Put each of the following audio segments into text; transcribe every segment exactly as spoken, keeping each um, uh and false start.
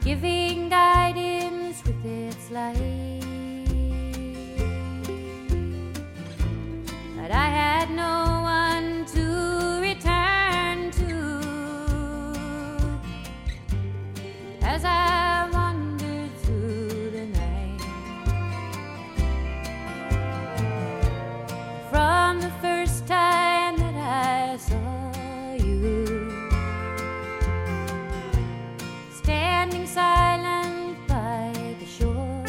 giving guidance with its light. But I had no one to return to as I wandered through the night. From the first time that I saw you, standing silent by the shore,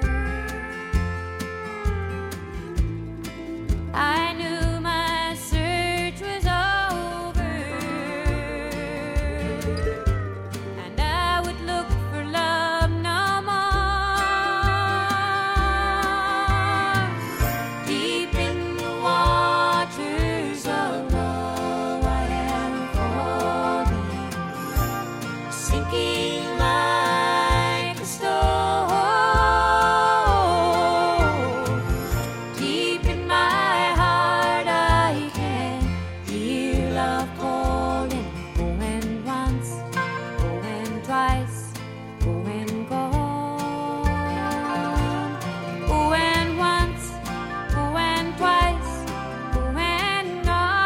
I knew my search was over, and I would look for love no more. Deep in the waters of love I am falling, sinking like a stone. Deep in my heart I can hear love calling, going once, going twice, going gone. Going once, going twice, going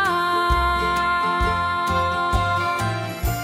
gone.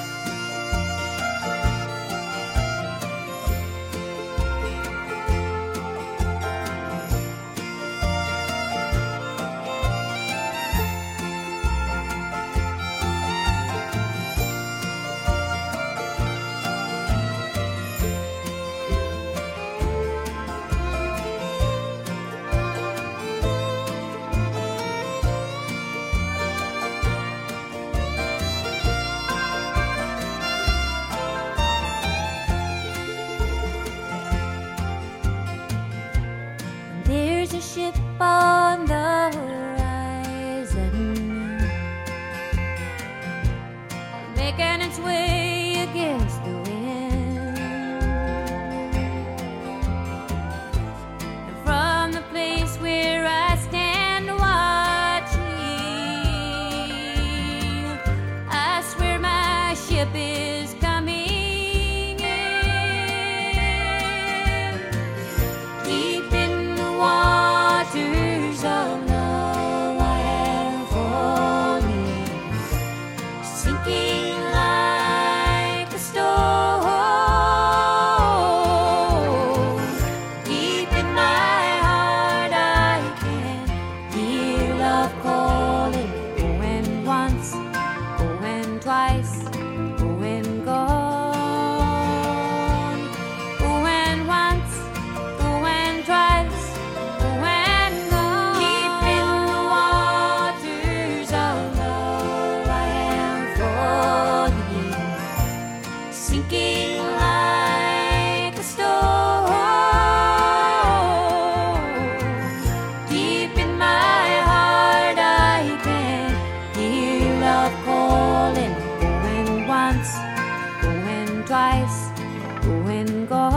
There's a ship on the horizon, making its way against the wind. And from the place where I stand watching, I swear my ship is coming in. Deep in the waters of love I am falling, sinking like a stone. Deep in my heart I can hear love calling, going once, going twice, going gone. Going once, going twice, going gone. Deep in the waters of love I am falling, sinking like a stone. Deep in my heart I can hear love calling, going once, going twice, going gone.